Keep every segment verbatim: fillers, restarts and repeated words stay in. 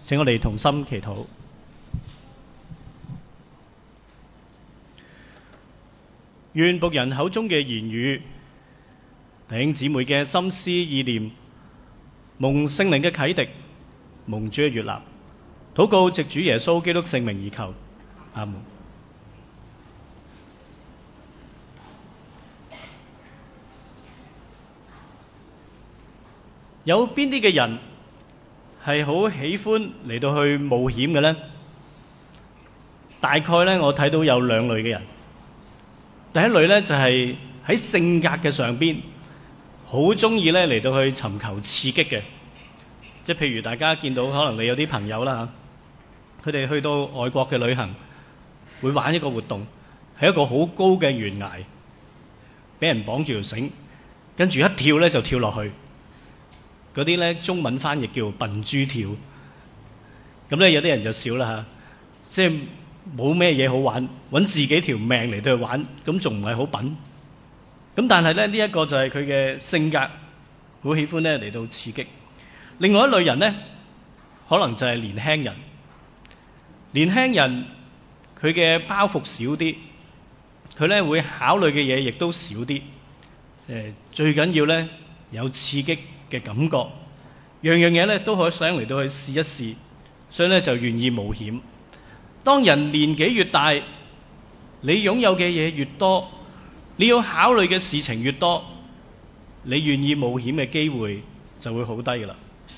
請我哋同心祈禱。願僕人口中嘅言語，弟兄姊妹嘅心思意念，蒙聖靈嘅啟迪，蒙主嘅悅納，禱告藉主耶穌基督聖名而求，阿門。有邊啲嘅人係好喜歡嚟到去冒險嘅呢？大概呢，我睇到有兩類嘅人。第一類呢，就係喺性格嘅上邊，好中意咧嚟到去尋求刺激嘅。即係譬如大家見到，可能你有啲朋友啦嚇，佢哋去到外國嘅旅行，會玩一個活動，係一個好高嘅懸崖，俾人綁住條繩，跟住一跳咧就跳落去。嗰啲咧中文翻譯叫笨豬跳。咁咧有啲人就笑啦嚇，即係冇咩嘢好玩，揾自己條命嚟到去玩，咁仲唔係好笨？咁但係咧呢一個就係佢嘅性格，好喜歡咧嚟到刺激。另外一類人呢，可能就係年輕人。年輕人佢嘅包袱少啲，佢咧會考慮嘅嘢亦都少啲。誒，最緊要咧有刺激嘅感覺，樣樣嘢咧都可以想嚟到去試一試，所以咧就願意冒險。當人年紀越大，你擁有嘅嘢越多，你要考慮嘅事情越多，你願意冒險嘅機會就會好低㗎啦。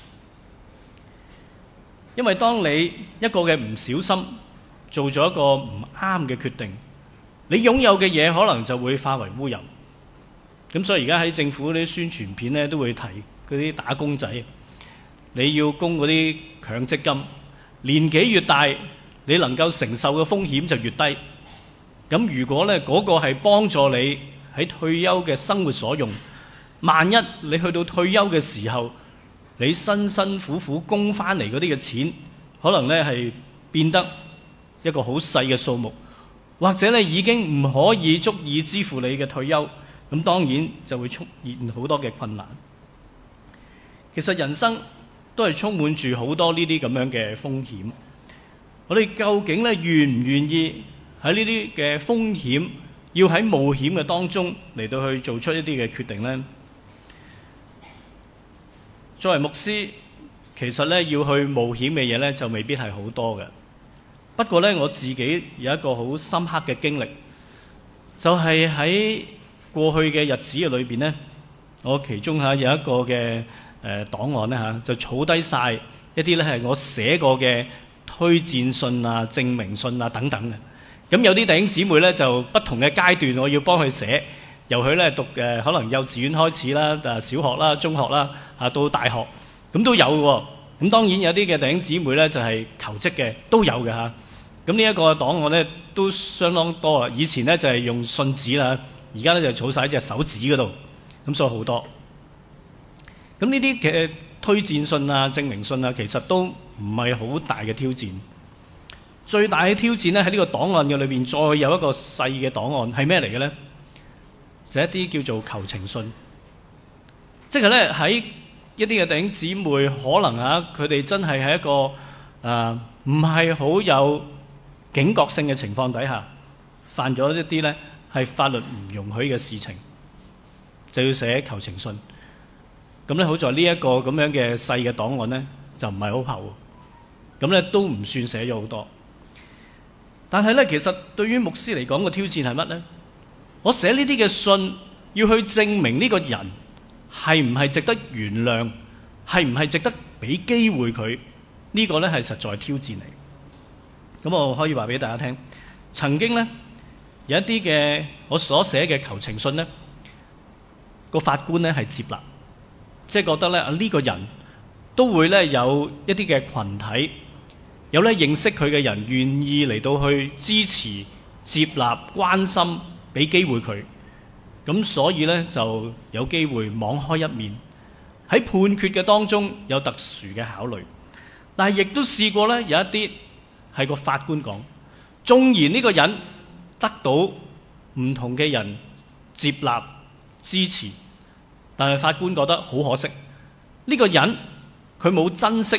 因為當你一個嘅唔小心做咗一個唔啱嘅決定，你擁有嘅嘢可能就會化為烏有。咁所以而家喺政府嗰啲宣傳片咧都會提嗰啲打工仔，你要供嗰啲強積金，年紀越大，你能夠承受嘅風險就越低。咁如果咧嗰個係幫助你喺退休嘅生活所用，萬一你去到退休嘅時候，你辛辛苦苦供翻嚟嗰啲嘅錢，可能咧係變得一個好細嘅數目，或者咧已經唔可以足以支付你嘅退休，咁當然就會出現好多嘅困難。其實人生都係充滿住好多呢啲咁樣嘅風險，我哋究竟咧願唔願意喺呢啲嘅風險，要喺冒險嘅當中嚟到去做出一啲嘅決定呢？作為牧師，其實咧要去冒險嘅嘢咧就未必係好多嘅。不過咧我自己有一個好深刻嘅經歷，就係喺過去嘅日子嘅裏邊咧，我其中嚇有一個嘅誒檔案咧嚇，就儲低晒一啲咧係我寫過嘅推薦信啊、證明信啊等等嘅。咁有啲弟兄姊妹咧就不同嘅階段，我要幫佢寫，由佢咧讀誒可能幼稚園開始啦、誒小學啦、中學啦啊到大學，咁都有嘅。咁當然有啲嘅弟兄姊妹咧就係求職嘅都有嘅嚇。咁呢一個檔案咧都相當多啊。以前咧就係用信紙啦，而家咧就儲晒喺隻手指嗰度，咁所以好多。咁呢啲嘅推薦信啊、證明信啊，其實都唔係好大嘅挑戰。最大嘅挑戰咧喺呢個檔案嘅裏邊，再有一個細嘅檔案係咩嚟嘅咧？寫一啲叫做求情信，即係咧喺一啲嘅弟兄姊妹可能啊，佢哋真係喺一個誒唔係好有警覺性嘅情況底下，犯咗一啲咧係法律唔容許嘅事情，就要寫求情信。咁咧好在呢一個咁樣嘅細嘅檔案咧就唔係好厚，咁咧都唔算寫咗好多。但係咧其實對於牧師嚟講，個挑戰係乜咧？我寫呢啲嘅信要去證明呢個人係唔係值得原諒，係唔係值得俾機會佢，呢個咧係實在挑戰嚟。咁我可以話俾大家聽，曾經咧有一啲嘅我所寫嘅求情信咧，個法官咧係接納，即係覺得咧啊呢個人都會咧有一啲嘅群體，有咧認識佢嘅人願意嚟到去支持、接納、關心、俾機會佢，咁所以咧就有機會網開一面，喺判決嘅當中有特殊嘅考慮。但係亦都試過咧有一啲係個法官講，縱然呢個人得到唔同嘅人接納支持，但係法官覺得好可惜，呢個人佢冇珍惜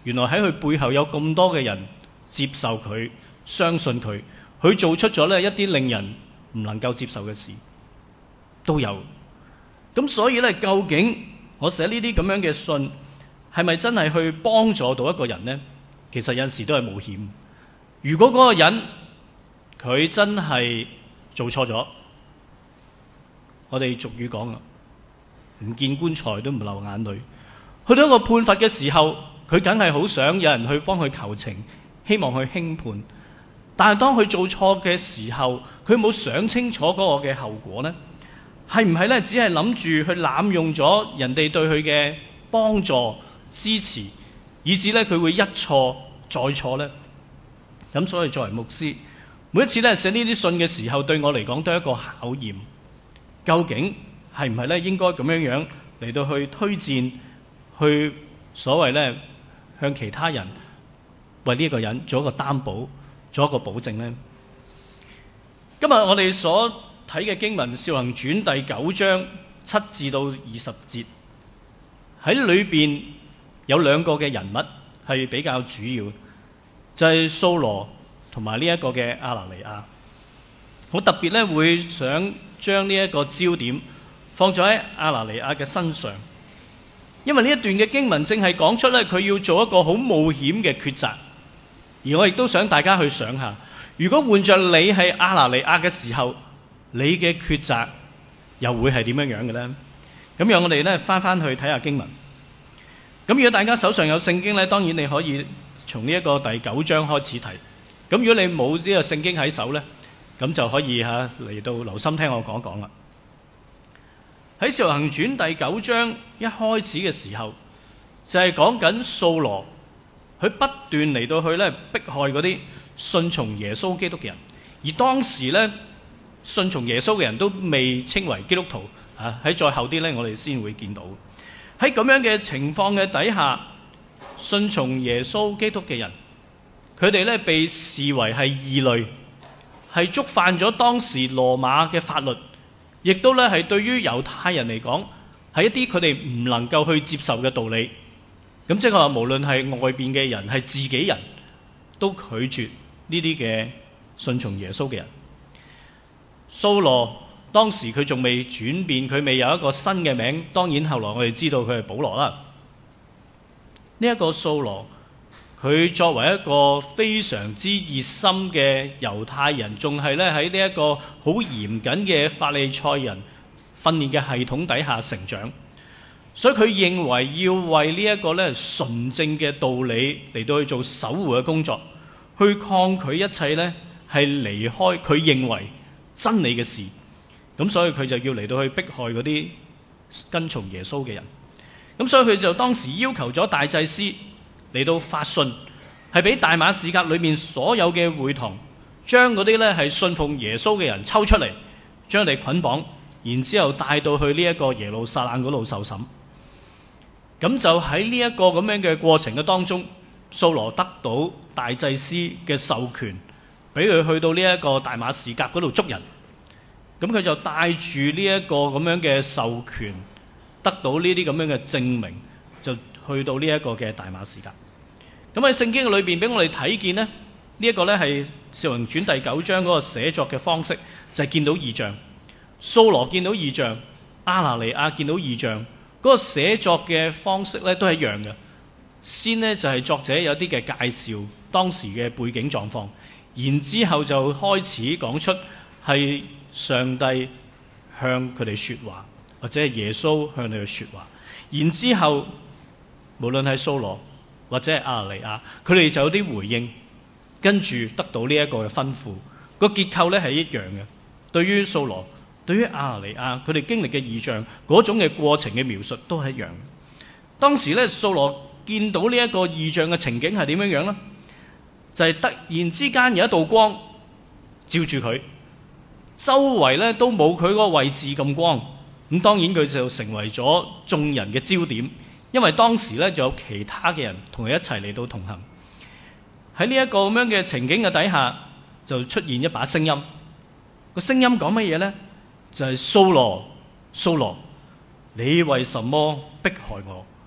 原來喺佢背後有咁多嘅人接受佢、相信佢，佢做出咗呢一啲令人唔能夠接受嘅事都有。咁所以呢，究竟我寫呢啲咁樣嘅信係咪真係去幫助到一個人呢？其實有陣時都係冒險。如果嗰個人佢真係做錯咗，我哋俗語講啊，唔見棺材都唔流眼淚。去到一個判罰嘅時候，佢梗係好想有人去幫佢求情，希望去輕判。但係當佢做錯嘅時候，佢冇想清楚嗰個嘅後果呢？係唔係呢？只係諗住去濫用咗人哋對佢嘅幫助、支持，以致呢佢會一錯再錯呢？咁所以作為牧師，每一次呢寫呢啲信嘅時候，對我嚟講都係一個考驗。究竟係唔係呢應該咁樣樣嚟到去推薦，去所謂呢向其他人為呢個人做一個擔保，做一個保證呢？今日我哋所睇嘅經文《使徒行傳》第九章七至到二十節，喺裏邊有兩個嘅人物係比較主要，就係掃羅同埋呢一個嘅亞拿尼亞。我特別咧會想將呢一個焦點放咗喺亞拿尼亞嘅身上，因為呢一段嘅經文正係講出咧佢要做一個好冒險嘅抉擇，而我亦都想大家去想下，如果換着你係亞拿尼亞嘅時候，你嘅抉擇又會係點樣樣嘅呢？咁讓我哋咧翻翻去睇下經文。咁如果大家手上有聖經咧，當然你可以從呢一個第九章開始睇。咁如果你冇呢個聖經喺手咧，咁就可以嚇嚟到留心聽我講講啦。喺《使徒行傳》第九章一開始嘅時候，就係講緊掃羅，佢不斷嚟到去咧迫害嗰啲信從耶穌基督嘅人，而當時咧信從耶穌嘅人都未稱為基督徒啊，喺再後啲咧我哋先會見到。喺咁樣嘅情況嘅底下，信從耶穌基督嘅人，佢哋咧被視為係異類，係觸犯咗當時羅馬嘅法律，亦都咧係對於猶太人嚟講係一啲佢哋唔能夠去接受嘅道理。咁即係話無論係外邊嘅人係自己人都拒絕呢啲嘅信從耶穌嘅人。掃羅當時佢仲未轉變，佢未有一個新嘅名，當然後來我哋知道佢係保羅啦。呢一個掃羅，佢作為一個非常之熱心嘅猶太人，仲係咧喺呢一個好嚴謹嘅法利賽人訓練嘅系統底下成長，所以佢認為要為呢一個咧純正嘅道理嚟到去做守護嘅工作，去抗拒一切咧係離開佢認為真理嘅事。咁所以佢就要嚟到去迫害嗰啲跟從耶穌嘅人。咁所以佢就當時要求咗大祭司嚟到發信，係俾大馬士革裏面所有嘅會堂，將嗰啲咧係信奉耶穌嘅人抽出嚟，將佢哋捆綁，然之後帶到去呢一個耶路撒冷嗰度受審。咁就喺呢一個咁樣嘅過程嘅當中，掃羅得到大祭司嘅授權，俾佢去到呢一個大馬士革嗰度捉人。咁佢就帶住呢一個咁樣嘅授權，得到呢啲咁樣嘅證明，就去到呢一個嘅大馬士革。咁喺聖經裏邊俾我哋睇見呢，呢、這、一個呢係《使徒行傳》第九章嗰個寫作嘅方式，就係、是、見到異象。掃羅見到異象，亞拿尼亞見到異象，嗰、那個寫作嘅方式呢都係一樣嘅。先呢就係、是、作者有啲嘅介紹當時嘅背景狀況，然之後就開始講出係上帝向佢哋說話，或者係耶穌向佢哋說話。然之後無論係掃羅或者係亞拿尼亞，佢哋就有啲回應，跟住得到呢一個嘅吩咐。個結構咧係一樣嘅。對於掃羅，對於亞拿尼亞，佢哋經歷嘅異象嗰種嘅過程嘅描述都係一樣嘅。當時咧，掃羅見到呢一個異象嘅情景係點樣樣呢？就係、是、突然之間有一道光照住佢，周圍咧都冇佢嗰個位置咁光。咁當然佢就成為咗眾人嘅焦點，因為當時咧就有其他嘅人同佢一齊嚟到同行。喺呢一個咁樣嘅情景嘅底下，就出現一把聲音。個聲音講乜嘢呢？就係掃羅，掃羅，你為什麼迫害我？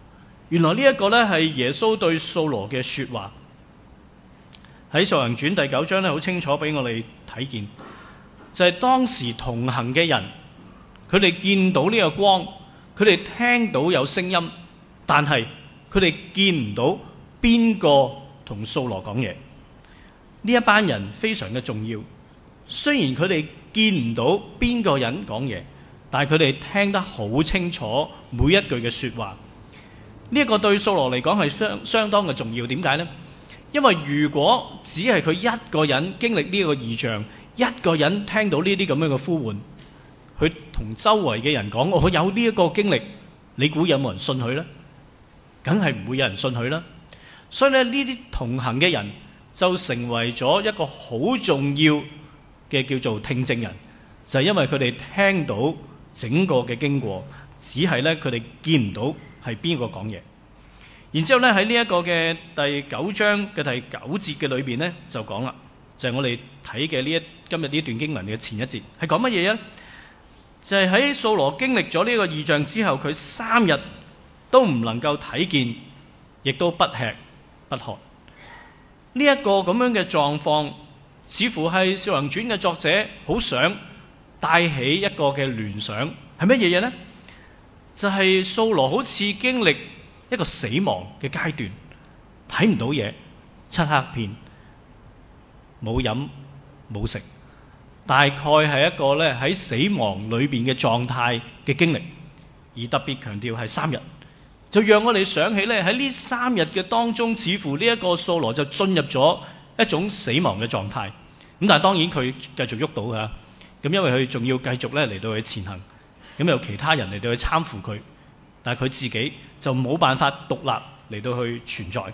原來呢一個咧係耶穌對掃羅嘅說話。喺《使徒行傳》第九章咧，好清楚俾我哋睇見，就係當時同行嘅人，佢哋見到呢個光，佢哋聽到有聲音，但係佢哋見唔到邊個同掃羅講嘢。呢一班人非常嘅重要，雖然佢哋見唔到邊個人講嘢，但係佢哋聽得好清楚每一句嘅說話。呢一個對掃羅嚟講係相相當嘅重要。點解呢？因為如果只係佢一個人經歷呢個異象，一個人聽到呢啲咁樣嘅呼喚，佢同周圍嘅人講我有呢一個經歷，你估有冇人信佢呢？梗係唔會有人信佢啦。所以咧，呢啲同行嘅人就成為咗一個好重要嘅叫做聽證人，就係因為佢哋聽到整個嘅經過，只係咧佢哋見唔到係邊個講嘢。然之後咧喺呢一個嘅第九章嘅第九節嘅裏邊咧就講啦，就係我哋睇嘅呢一今日呢段經文嘅前一節係講乜嘢啊？就係喺掃羅經歷咗呢個異象之後，佢三日都唔能夠睇見，亦都不吃不喝。呢一個咁樣嘅狀況，似乎係《使徒行傳》嘅作者好想帶起一個嘅聯想，係乜嘢嘢呢？就係掃羅好似經歷一個死亡嘅階段，睇唔到嘢，漆黑片，冇飲冇食，大概係一個咧喺死亡裏邊嘅狀態嘅經歷，而特別強調係三日，就讓我哋想起咧喺呢三日嘅當中，似乎呢一個掃羅就進入咗一種死亡嘅狀態。咁但係當然佢繼續喐到㗎，咁因為佢仲要繼續咧嚟到去前行，咁有其他人嚟到去攙扶佢。但係佢自己就冇辦法獨立嚟到去存在。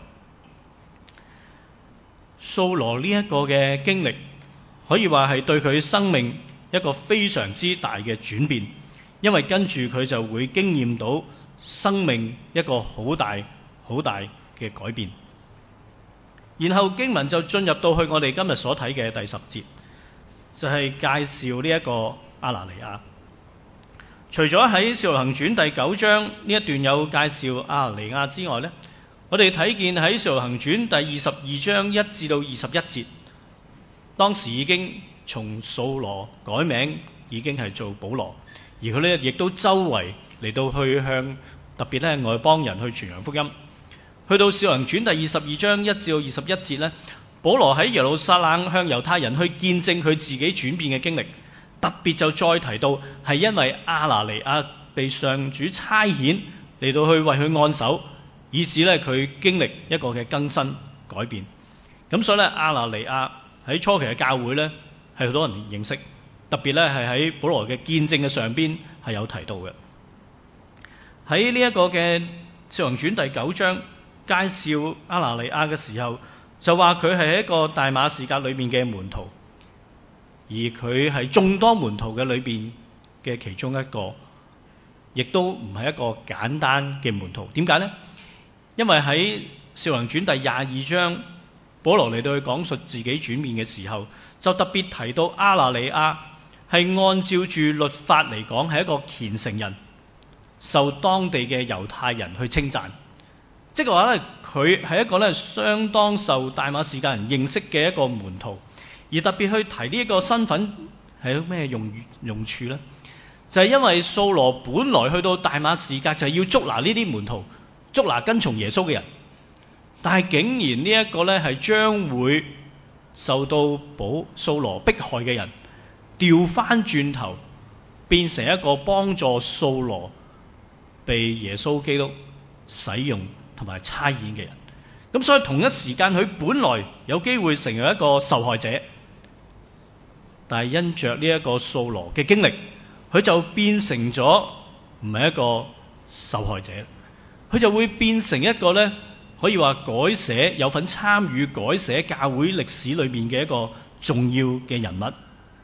掃羅呢一個嘅經歷，可以話係對佢生命一個非常之大嘅轉變，因為跟住佢就會經驗到生命一個好大好大嘅改變。然後經文就進入到去我哋今日所睇嘅第十節，就係介紹呢一個亞拿尼亞。除咗喺《使徒行傳》第九章呢一段有介紹亞拿尼亞之外呢，我哋睇見喺《使徒行傳》第二十二章一至到二十一節，當時已經從掃羅改名，已經係做保羅，而佢呢亦都周圍嚟到去向特別咧外邦人去傳揚福音。去到《使徒行傳》第二十二章一至到二十一節呢，保羅喺耶路撒冷向猶太人去見證佢自己轉變嘅經歷。特別就再提到係因為亞拿尼亞被上主差遣嚟到去為佢按手，以致咧佢經歷一個嘅更新改變。咁所以咧亞拿尼亞喺初期嘅教會咧係好多人認識，特別咧係喺保羅嘅見證嘅上邊係有提到嘅。喺呢一個嘅《使徒行傳》第九章介紹亞拿尼亞嘅時候，就話佢係一個大馬士革裏面嘅門徒。而佢係眾多門徒嘅裏邊嘅其中一個，亦都唔係一個簡單嘅門徒。點解呢？因為喺《使徒行傳》第廿二章，保羅嚟到去講述自己轉變嘅時候，就特別提到亞拿尼亞係按照住律法嚟講係一個虔誠人，受當地嘅猶太人去稱讚。即係話咧，佢係一個咧相當受大馬士革人認識嘅一個門徒。而特別去提呢一個身份係有咩用用處呢？就係因為掃羅本來去到大馬士革就係要捉拿呢啲門徒，捉拿跟從耶穌嘅人，但係竟然呢一個咧係將會受到保掃羅迫害嘅人，調翻轉頭變成一個幫助掃羅被耶穌基督使用同埋差遣嘅人。咁所以同一時間佢本來有機會成為一個受害者，但係因着呢一個掃羅嘅經歷，佢就變成咗唔係一個受害者，佢就會變成一個咧可以話改寫有份參與改寫教會歷史裏面嘅一個重要嘅人物。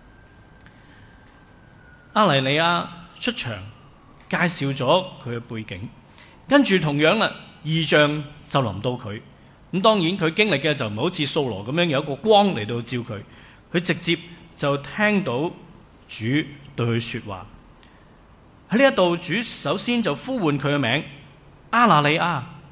亞拿尼亞出場介紹咗佢嘅背景，跟住同樣啦，異象就臨到佢。咁當然佢經歷嘅就唔係好似掃羅咁樣有一個光嚟到照佢，佢直接就聽到主對佢說話。喺呢一度，主首先就呼喚佢嘅名亞拿尼亞，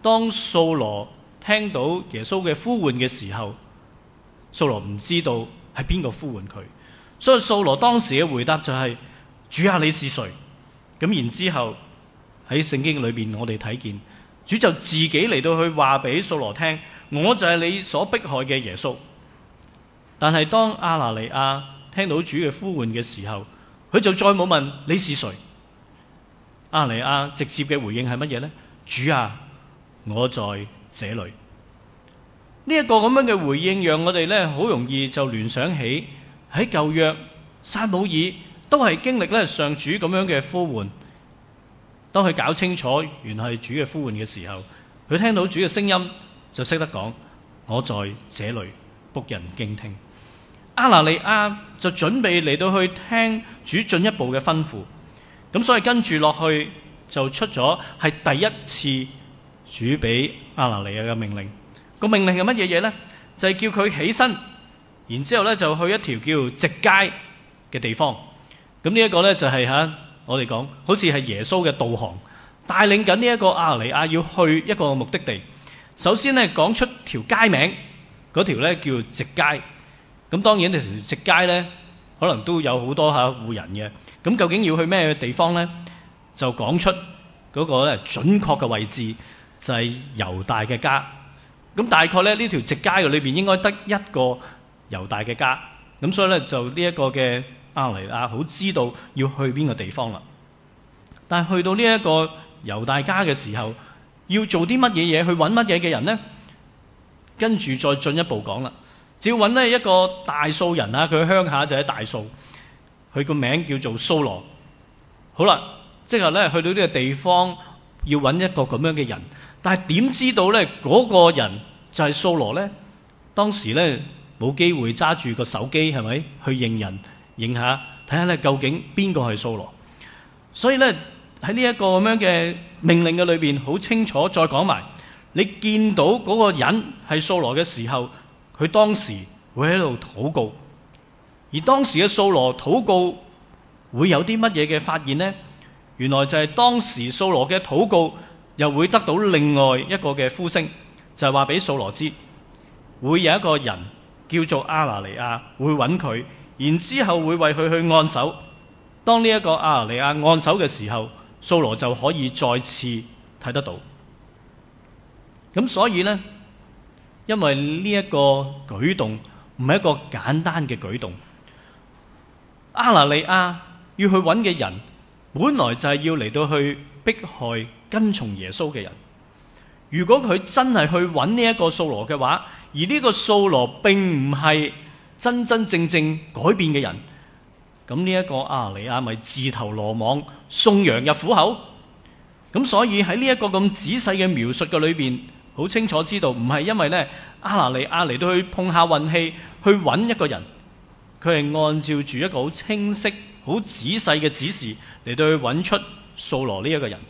當掃羅聽到耶穌嘅呼喚嘅時候，掃羅唔知道係邊個呼喚佢，所以掃羅當時嘅回答就係：主啊，你是誰？咁然之後喺聖經裏邊我哋睇見主就自己嚟到去話俾掃羅聽：我就係你所迫害嘅耶穌。但係當亞拿尼亞聽到主嘅呼喚嘅時候，佢就再冇問你是誰。亞拿尼亞直接嘅回應係乜嘢呢？主啊，我在這裏。呢、這、一個咁樣嘅回應，讓我哋咧好容易就聯想起喺舊約撒母耳都係經歷咧上主咁樣嘅呼喚。當佢搞清楚原來係主嘅呼喚嘅時候，佢聽到主嘅聲音就識得講：我在這裏，僕人敬聽。亞拿尼亞就準備嚟到去聽主進一步嘅吩咐，咁所以跟住落去就出咗係第一次主俾亞拿尼亞嘅命令。個命令係乜嘢嘢呢？就係、是、叫佢起身，然之後咧就去一條叫直街嘅地方。咁呢一個咧就係、是、吓我哋講，好似係耶穌嘅導航，帶領緊呢一個亞拿尼亞要去一個目的地。首先咧講出條街名，嗰條咧叫直街。咁當然條直街咧可能都有好多吓戶人嘅。咁究竟要去咩地方咧？就講出嗰個咧準確嘅位置，就係猶大嘅家。咁大概咧呢條直街嘅裏邊應該得一個猶大嘅家。咁所以咧就呢一個嘅亞拿尼亞好知道要去邊個地方啦。但係去到呢一個猶大家嘅時候，要做啲乜嘢嘢，去揾乜嘢嘅人呢？跟住再進一步講啦。只要揾呢一個大數人啊，佢鄉下就喺大數，佢個名叫做掃羅。好啦，即係咧去到呢個地方要揾一個咁樣嘅人，但係點知道咧嗰個人就係掃羅咧？當時咧冇機會揸住個手機係咪去認人認下，睇下咧究竟邊個係掃羅。所以咧喺呢一個咁樣嘅命令嘅裏邊，好清楚再講埋，你見到嗰個人係掃羅嘅時候，佢當時會喺度禱告。而當時嘅掃羅禱告會有啲乜嘢嘅發現呢？原來就係當時掃羅嘅禱告又會得到另外一個嘅呼聲，就係話俾掃羅知，會有一個人叫做亞拿尼亞會揾佢，然之後會為佢去按手。當呢一個亞拿尼亞按手嘅時候，掃羅就可以再次睇得到。咁所以呢，因為呢一個舉動唔係一個簡單嘅舉動，亞拿尼亞要去揾嘅人，本來就係要嚟到去迫害跟從耶穌嘅人。如果佢真係去揾呢一個掃羅嘅話，而呢個掃羅並唔係真真正正改變嘅人，咁呢一個亞拿尼亞咪自投羅網，送羊入虎口。咁所以喺呢一個咁仔細嘅描述嘅裏邊，好清楚知道唔係因為咧亞拿尼亞嚟到去碰下運氣去揾一個人，佢係按照住一個好清晰好仔細嘅指示嚟到去揾出掃羅呢一個人。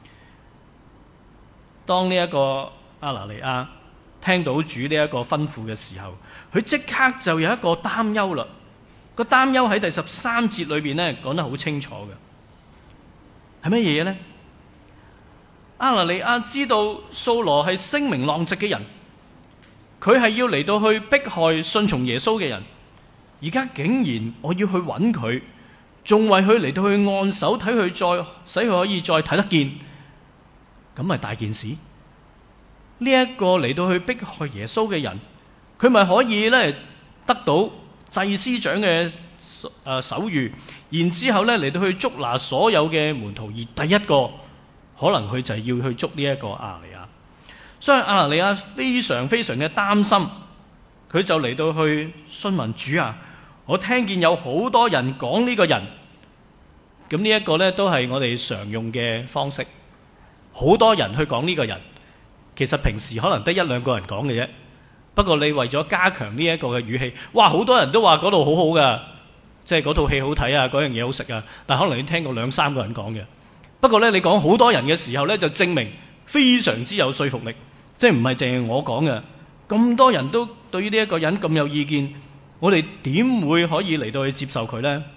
當呢一個亞拿尼亞聽到主呢一個吩咐嘅時候，佢即刻就有一個擔憂啦。個擔憂喺第十三節裏邊咧講得好清楚嘅，係乜嘢呢？亞拿尼亞知道掃羅係聲名狼藉嘅人，佢係要嚟到去迫害信從耶穌嘅人，而家竟然我要去揾佢，仲為佢嚟到去按手睇佢，再使佢可以再睇得見，咁咪大件事？呢、這、一個嚟到去迫害耶穌嘅人，佢咪可以咧得到祭司長嘅誒手諭，然之後咧嚟到去捉拿所有嘅門徒，而第一個可能佢就係要去捉呢一個亞拿尼亞。所以亞拿尼亞非常非常嘅擔心，佢就嚟到去詢問主啊，我聽見有好多人講呢個人，咁呢一個咧都係我哋常用嘅方式，好多人去講呢個人，其實平時可能得一兩個人講嘅啫。不過你為咗加強呢一個嘅語氣，哇，好多人都話嗰度好好噶，即係嗰套戲好睇啊，嗰樣嘢好食啊，但可能你聽過兩三個人講嘅。不過咧，你講好多人嘅時候咧，就證明非常之有說服力，即係唔係淨係我講嘅，咁多人都對於呢一個人咁有意見，我哋點會可以嚟到去接受佢呢？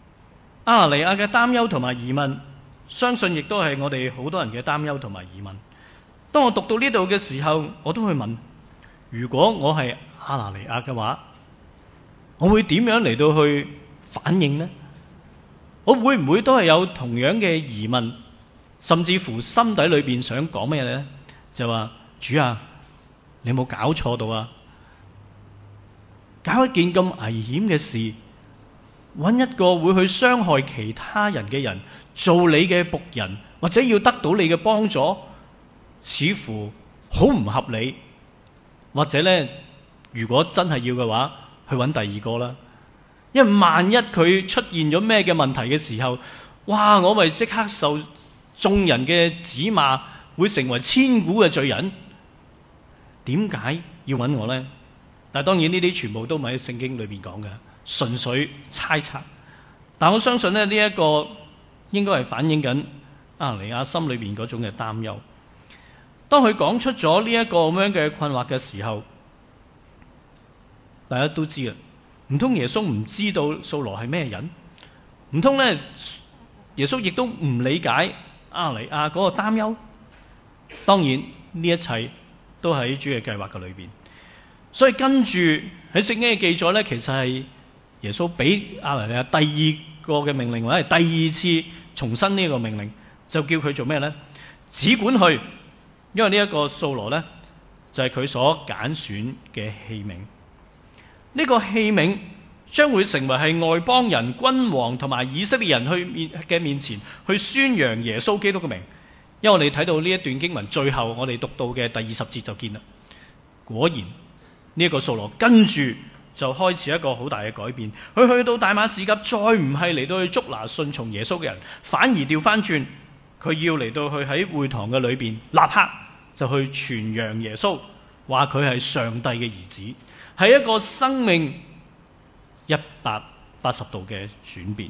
亞拿尼亞嘅擔憂同埋疑問，相信亦都係我哋好多人嘅擔憂同埋疑問。 當我讀到呢度嘅時候，我都會問：如果我係亞拿尼亞嘅話，我會點樣嚟到去反應呢？我會唔會都係有同樣嘅疑問，甚至乎心底裏邊想講咩呢？就話主啊，你有冇搞錯到啊？搞一件咁危險嘅事，揾一個會去傷害其他人嘅人做你嘅僕人，或者要得到你嘅幫助，似乎好唔合理。或者呢，如果真係要嘅話，去揾第二個啦。因為萬一佢出現咗咩嘅問題嘅時候，哇！我咪即刻受眾人嘅指罵，會成為千古嘅罪人。點解要揾我呢？但係當然呢啲全部都唔係喺聖經裏邊講嘅，純粹猜測。但我相信咧，呢一個應該係反映緊亞拿尼亞心裏邊嗰種嘅擔憂。當佢講出咗呢一個咁樣嘅困惑嘅時候，大家都知嘅，唔通耶穌唔知道掃羅係咩人？唔通咧耶穌亦都唔理解亞拿尼亞嗰個擔憂？當然呢一切都喺主嘅計劃嘅裏邊。所以跟住喺聖經嘅記載咧，其實係耶穌俾亞拿尼亞第二個嘅命令，或者係第二次重申呢個命令，就叫佢做咩咧？只管去，因為呢一個掃羅咧就係佢所揀選嘅器皿。呢個器皿將會成為係外邦人、君王同埋以色列人去面嘅面前去宣揚耶穌基督嘅名。因為我哋睇到呢一段經文最後我哋讀到嘅第二十節就見啦，果然呢一個掃羅跟住就開始一個好大嘅改變。佢去到大馬士革，再唔係嚟到去捉拿順從耶穌嘅人，反而調翻轉，佢要嚟到去喺會堂嘅裏邊立刻就去傳揚耶穌，話佢係上帝嘅兒子，係一個生命一百八十度嘅轉變。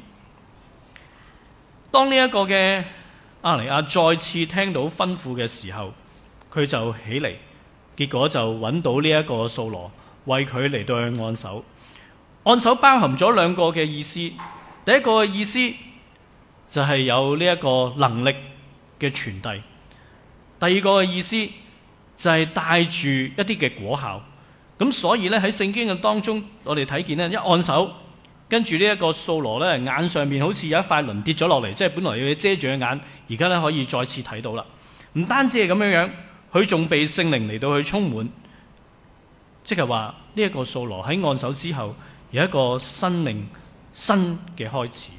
當呢一個嘅亞拿尼亞再次聽到吩咐嘅時候，佢就起嚟，結果就揾到呢一個掃羅，為佢嚟到去按手。按手包含咗兩個嘅意思，第一個嘅意思就係有呢一個能力嘅傳遞，第二個嘅意思就係帶住一啲嘅果效。咁所以咧喺聖經嘅當中，我哋睇見咧一按手，跟住呢一個掃羅咧眼上面好似有一塊鱗跌咗落嚟，即係本來要遮住嘅眼，而家咧可以再次睇到啦。唔單止係咁樣樣，佢仲被聖靈嚟到去充滿，即係話呢一個掃羅喺按手之後有一個生命新嘅開始。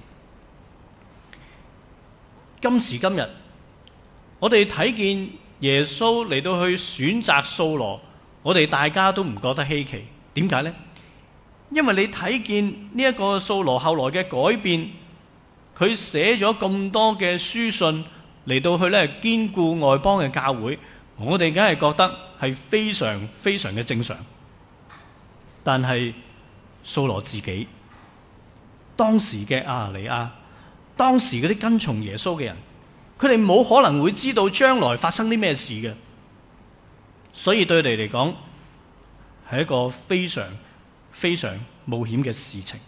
今時今日，我哋睇見耶穌嚟到去選擇掃羅，我哋大家都唔覺得稀奇。點解呢？因為你睇見呢一個掃羅後來嘅改變，佢寫咗咁多嘅書信嚟到去咧堅固外邦嘅教會，我哋梗係覺得係非常非常嘅正常。但係掃羅自己，當時嘅亞拿尼亞，當時嗰啲跟從耶穌嘅人，佢哋冇可能會知道將來發生啲咩事嘅，所以對佢哋嚟講係一個非常非常冒險嘅事情。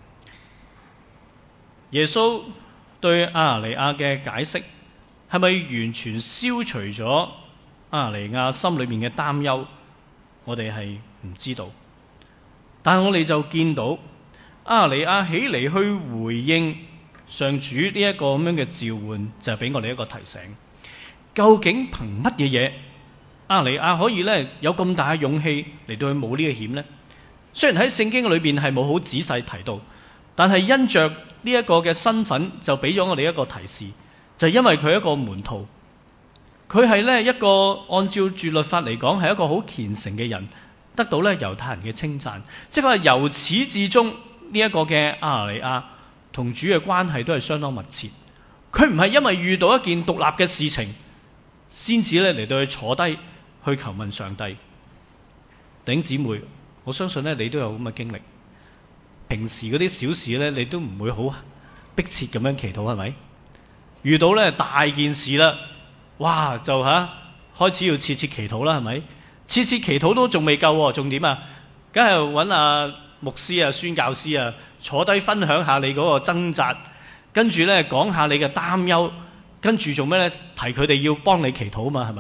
耶穌對亞拿尼亞嘅解釋係咪完全消除咗亞拿尼亞心裏面嘅擔憂？我哋係唔知道。但係我哋就見到亞拿尼亞起嚟去回應上主呢一個咁樣嘅召喚，就係俾我哋一個提醒。究竟憑乜嘢嘢亞拿尼亞可以咧有咁大嘅勇氣嚟到去冒呢個險呢？雖然喺聖經裏邊係冇好仔細提到，但係因着呢一個嘅身份就俾咗我哋一個提示，就係因為佢係一個門徒，佢係咧一個按照住律法嚟講係一個好虔誠嘅人，得到咧猶太人嘅稱讚，即係話由始至終呢一個嘅亞拿尼亞同主嘅關係都係相當密切。佢唔係因為遇到一件獨立嘅事情先至咧嚟到去坐低去求問上帝。弟兄姊妹，我相信咧你都有咁嘅經歷。平時嗰啲小事咧，你都唔會好迫切咁樣祈禱，係咪？遇到咧大件事啦，哇就吓、啊、開始要切切祈禱啦，係咪？切切祈禱都仲未夠，重點啊，梗係揾阿牧師啊、宣教師啊坐低分享下你嗰個掙扎，跟住咧講下你嘅擔憂，跟住做咩咧？提佢哋要幫你祈禱嘛，係咪？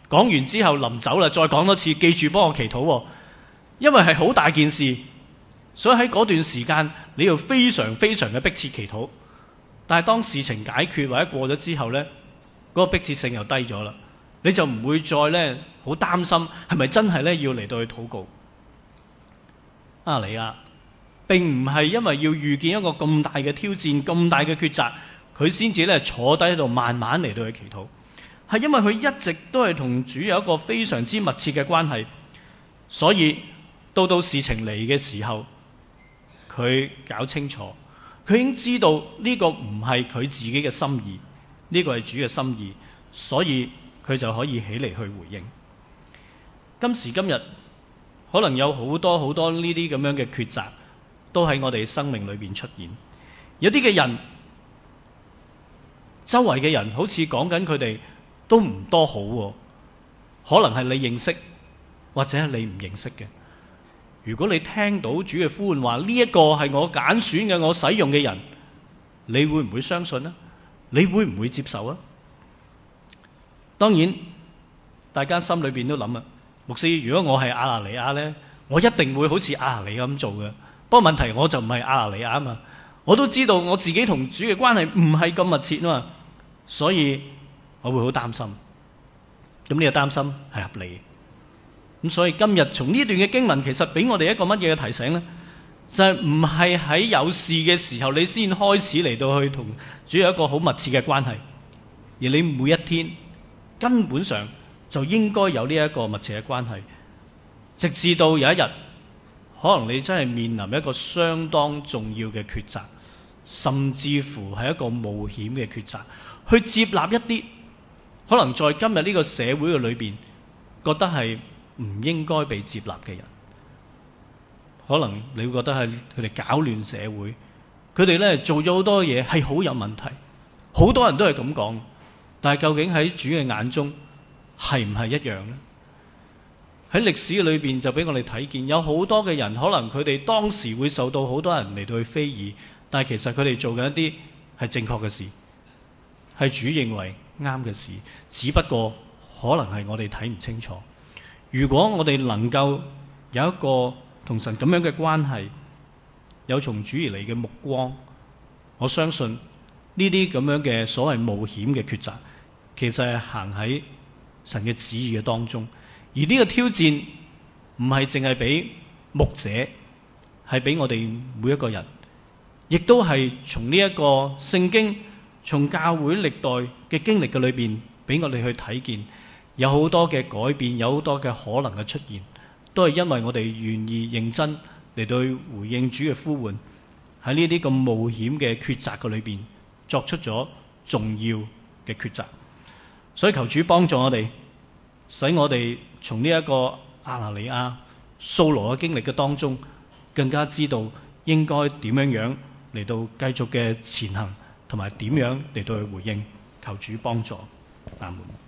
講完之後臨走啦，再講多次，記住幫我祈禱喎，因為係好大件事，所以喺嗰段時間你要非常非常嘅迫切祈禱。但係當事情解決或者過咗之後呢，嗰個迫切性又低咗啦，你就唔會再呢好擔心係咪真係呢要嚟到去禱告。亞拿尼亞並唔係因為要遇見一個咁大嘅挑戰、咁大嘅抉擇，佢先至咧坐低喺度慢慢嚟到去祈禱，係因為佢一直都係同主有一個非常之密切嘅關係，所以到到事情嚟嘅時候，佢搞清楚，佢已經知道呢個唔係佢自己嘅心意，呢個係主嘅心意，所以佢就可以起嚟去回應。今時今日可能有好多好多呢啲咁樣嘅抉擇都喺我哋生命裏邊出現。有啲嘅人，周圍嘅人好似講緊佢哋都唔多好喎，可能係你認識或者係你唔認識嘅。如果你聽到主嘅呼喚話呢一個係我揀選嘅、我使用嘅人，你會唔會相信呢？你會唔會接受啊？當然大家心裏邊都諗啊，牧師，如果我係亞拿尼亞呢，我一定會好似亞拿尼亞咁做嘅。不過問題我就唔係亞拿尼亞啊嘛，我都知道我自己同主嘅關係唔係咁密切啊嘛，所以我會好擔心。咁呢個擔心係合理嘅。咁所以今日從呢段嘅經文，其實俾我哋一個乜嘢嘅提醒呢？就係唔係喺有事嘅時候你先開始嚟到去同主有一個好密切嘅關係，而你每一天根本上就應該有呢一個密切嘅關係，直至到有一日，可能你真係面臨一個相當重要嘅抉擇，甚至乎係一個冒險嘅抉擇，去接納一啲可能在今日呢個社會嘅裏邊覺得係唔應該被接納嘅人。可能你會覺得係佢哋搞亂社會，佢哋咧做咗好多嘢係好有問題，好多人都係咁講。但係究竟喺主嘅眼中係唔係一樣呢？喺歷史嘅裏邊就俾我哋睇見，有好多嘅人可能佢哋當時會受到好多人嚟到去非議，但係其實佢哋做緊一啲係正確嘅事，係主認為啱嘅事，只不過可能係我哋睇唔清楚。如果我哋能夠有一個同神咁樣嘅關係，有從主而嚟嘅目光，我相信呢啲咁樣嘅所謂冒險嘅抉擇，其實係行喺神嘅旨意嘅當中。而呢個挑戰唔係淨係俾牧者，係俾我哋每一個人，亦都係從呢一個聖經、從教會歷代嘅經歷嘅裏邊，俾我哋去睇見有好多嘅改變，有好多嘅可能嘅出現，都係因為我哋願意認真嚟到去回應主嘅呼喚，喺呢啲咁冒險嘅抉擇嘅裏邊作出咗重要嘅抉擇。所以求主幫助我哋，使我哋從呢一個亞拿尼亞、掃羅嘅經歷嘅當中，更加知道應該點樣樣嚟到繼續嘅前行，同埋點樣嚟到去回應。求主幫助。阿門。